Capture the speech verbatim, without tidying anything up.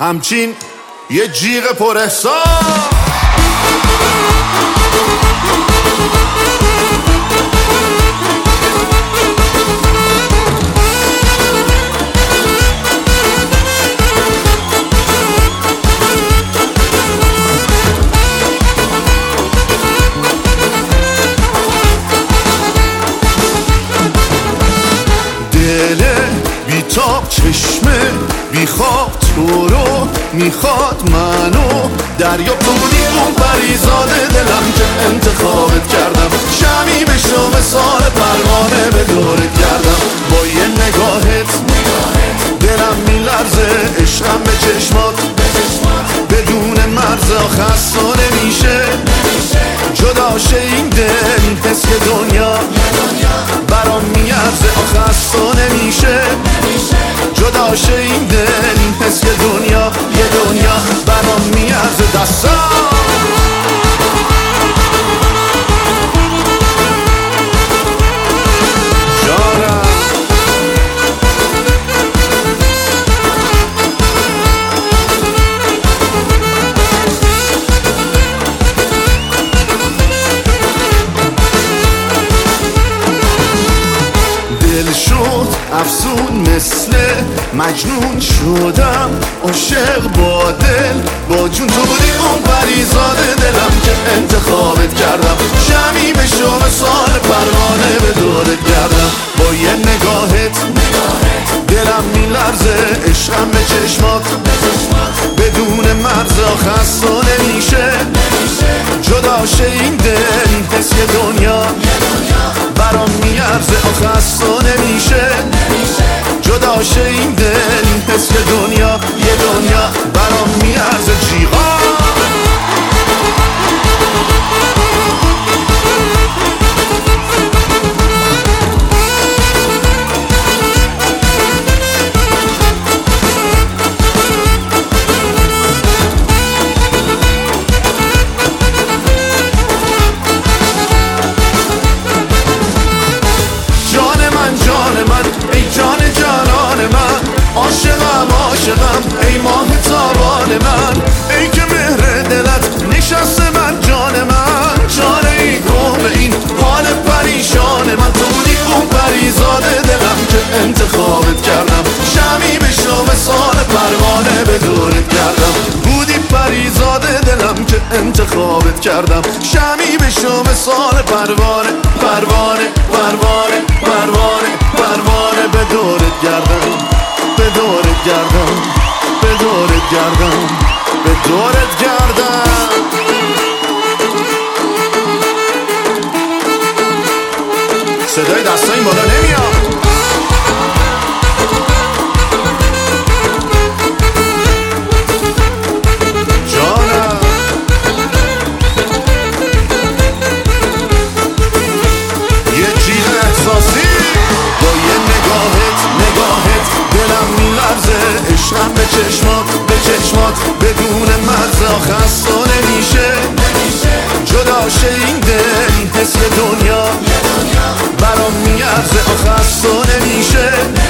همچین یه جیغ پر احساس. بیتاب چشمه بیخواب تو رو میخواد منو دریا بودی اون پریزاد دلم که انتخابت کردم. شمی بشو مثال پروانه به دورت کردم. با یه نگاهت دلم میلرزه، عشقم به چشمات بدون مرز خسته نمیشه. جدا شه این دل حس که دنیا برام میارزه خسته نمیشه. جدا شه این دل حس که دنیا یه دنیا برام میارزه. دستا افسون مثل مجنون شدم، عاشق با دل با جون تو بودی اون پریزاد دلم که انتخابت کردم. شمی بشو مثال پروانه به دورت کردم. با یه نگاهت دلم میلرزه، عشقم به چشمات بدون مرز خسته نمیشه. جدا شه این دل حس که دنیا برام میارزه خسته نمیشه. جدا شه این دل حس که دنیا یه دنیا برام میارزه. جیغا عاشقم عاشقم ای ماه تابان من، ای که مهر دلت نشسته من جان من. چاره ای کن به این حال پریشان من. تو بودی اون پریزاد دلم که انتخابت کردم. شمی بشو مثال پروانه به دورت کردم. بودی پریزاد دلم که انتخابت کردم. شمی بشو مثال پروانه پروانه پروانه پروانه پروانه به دورت کردم. به دورت گردم به دورت گردم به دورت گردم. صدای دستا این بالا نمیاد. جانم یه جیغ احساسی با یه نگاهت نگاهت دلم میلرزه، عشقم به چشمات به چشمات بدون مرز خسته نمیشه. جدا شه این دل حس دنیا برام میارزه خسته نمیشه.